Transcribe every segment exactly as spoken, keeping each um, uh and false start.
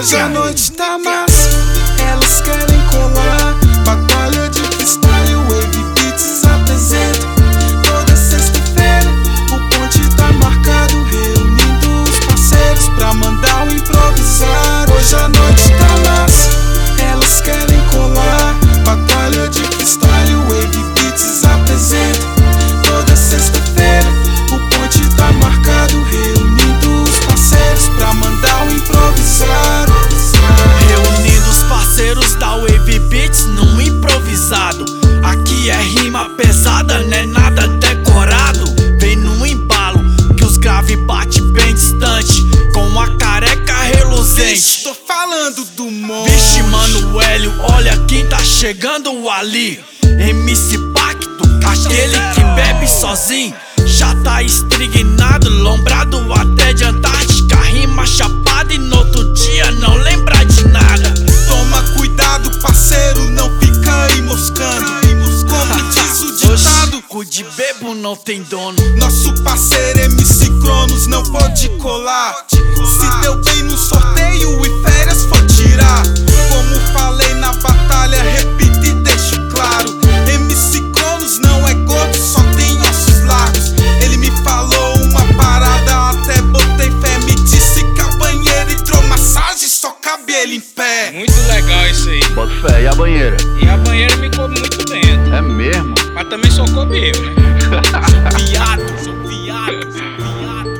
Hoje a noite tá massa, elas querem colar. Batalha de freestyle, Wave Beats apresenta. Toda sexta-feira o ponte tá marcado, reunindo os parceiros pra mandar o improvisar. Hoje a noite tá massa, elas querem colar. Batalha de freestyle, Wave Beats apresenta. Toda sexta-feira o ponte tá marcado, reunindo os parceiros pra mandar o improvisar. Reunindo os parceiros da Wave Beats num improvisado. Aqui é rima pesada, não é nada decorado. Vem num embalo que os grave bate bem distante, com a careca reluzente. Tô falando do monstro. Vixe, mano, Hélio, olha quem tá chegando ali. M C Pacto, aquele que bebe sozinho. Já tá estrignado, lombrado até de Antártica. Rima chapada e no outro dia não lembra de nada. Toma cuidado, parceiro, não fica aí moscando. Como diz o ditado, cu de bebo não tem dono. nosso parceiro M C Cronos não pode colar. Se deu bem no sorteio e férias for tirar. Como falei na batalha, repito e deixo claro: M C Cronos não é gordo, só tem ossos largos. Ele me falou uma parada, até botei fé. Me disse que a banheira hidromassagem só cabe ele em pé. Muito legal isso aí. Bota fé, e a banheira? E a banheira me coube muito dentro. É mesmo? Mas também só coube eu, né? Sou viado, sou viado, sou viado,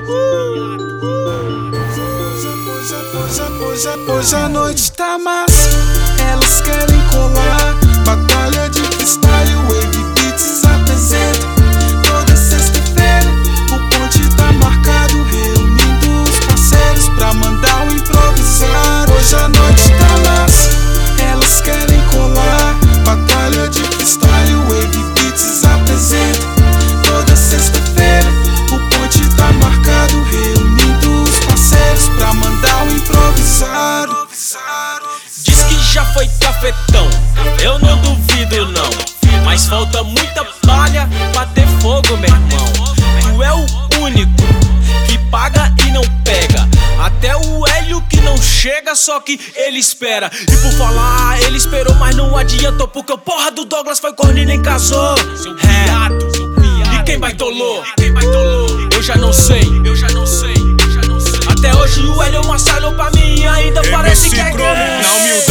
sou viado. Hoje, hoje, hoje a noite tá massa, elas querem colar. Batalha de freestyle, Wave Beats apresenta. Toda sexta-feira o ponte tá marcado, reunindo os parceiros pra mandar o improvisar. Hoje a noite tá massa, elas querem colar. Batalha de freestyle, Wave Beats apresenta. Toda sexta-feira o ponte tá marcado, reunindo os parceiros pra mandar o improvisar. Diz que já foi cafetão, eu não duvido não. Mas falta muita palha pra ter fogo, meu irmão. Tu é o único que paga e não pega. Até o Hélio que não chega, só que ele espera. E por falar, ele esperou, mas não adiantou, porque o porra do Douglas foi corno e nem casou. Seu viado, seu viado. E quem baitolou? Eu já não sei, eu já não sei, eu já não sei. Até hoje o Hélio Marcelo pra mim ainda parece que é Na humildade